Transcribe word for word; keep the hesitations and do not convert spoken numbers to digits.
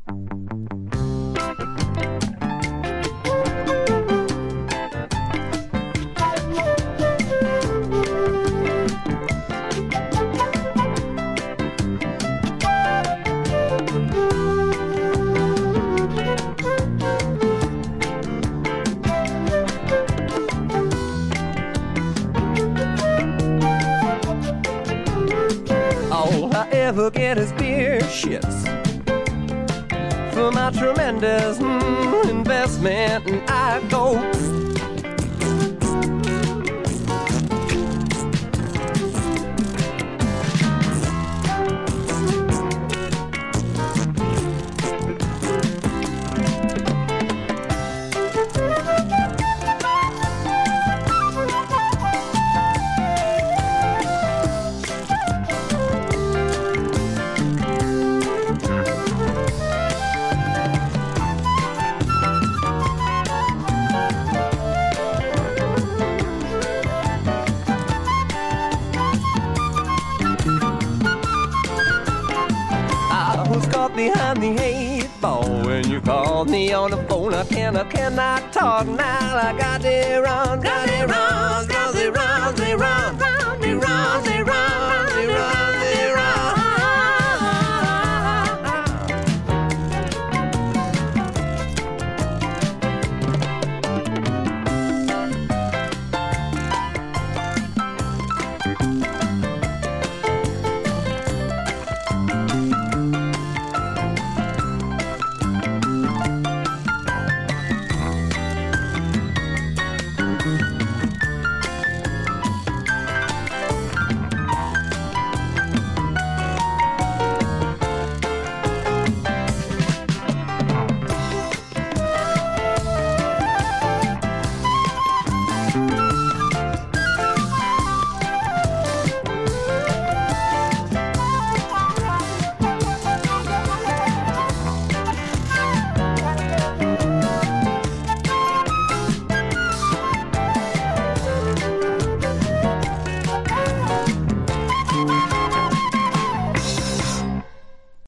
All I ever get is beer shits for my tremendous mm, investment, and I go. Behind the eight ball when you called me on the phone. I can, I cannot talk now. I got to run, got to run, got to run, they run, they run, they run, they run.